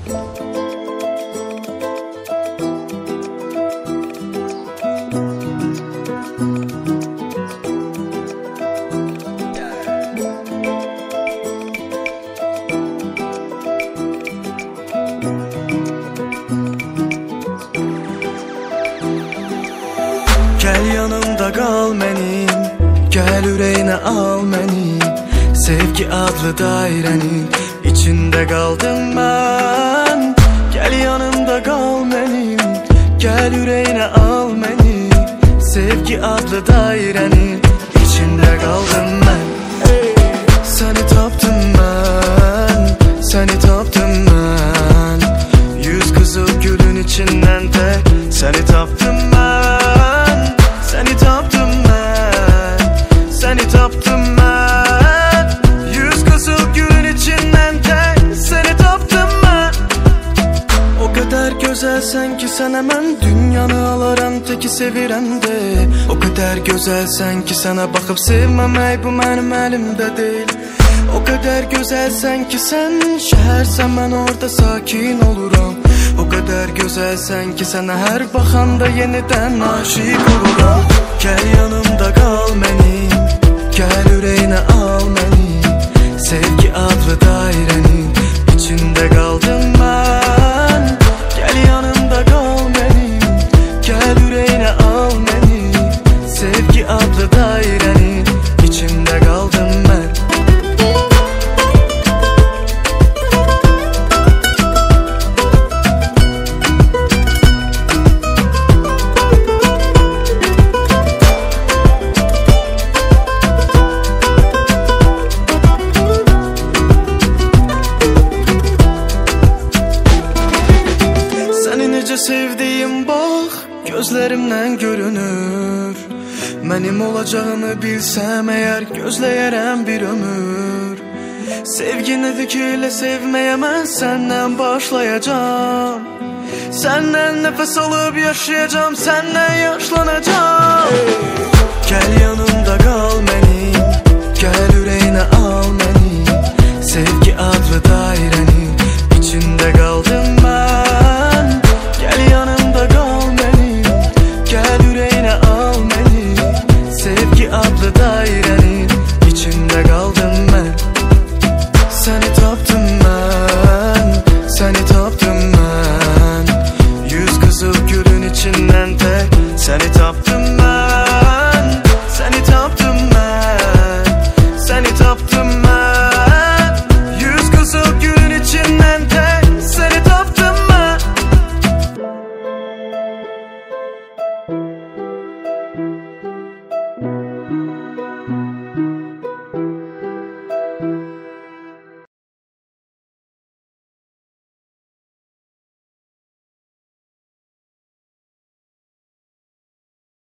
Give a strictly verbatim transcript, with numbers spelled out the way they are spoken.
Gel yanımda kal mənim, gel ürəyinə al məni. Sevgi adlı dairenin içinde kaldım ben. Gel yanımda kal mənim, gel ürəyinə al məni. Sevgi adlı dairenin içinde kaldım ben. Seni tapdım ben, seni tapdım ben. Yüz kızıl gülün içinden tek seni tapdım ben. Seni tapdım ben, seni tapdım ben. Yüz kızıl gülün içinden tek seni tapdım ben. O kadar güzelsen ki sana ben dünyanı alaram teki sevirəm de. O kadar güzelsen ki sana bakıp sevmemek bu benim elimde değil. O kadar güzelsen ki sen şehirsen ben orada sakin olurum. O kadar güzelsen ki sana her bakanda yeniden aşık olurum. Gel yanımda kal mənim, gel ürəyinə al məni. Sevgi adlı dairenin içinde kaldım ben. Gel yanımda kal mənim, gel ürəyinə al məni. Sevgi adlı dairenin içinde kaldım ben. Sevdiğim bak gözlerimden görünür. Benim olacağını bilsem eğer gözleyerem bir ömür. Sevgi nedir ki ile sevmeye ben senden başlayacağım. Senden nefes alıp yaşayacağım, senden yaşlanacağım. Gel yanımda kal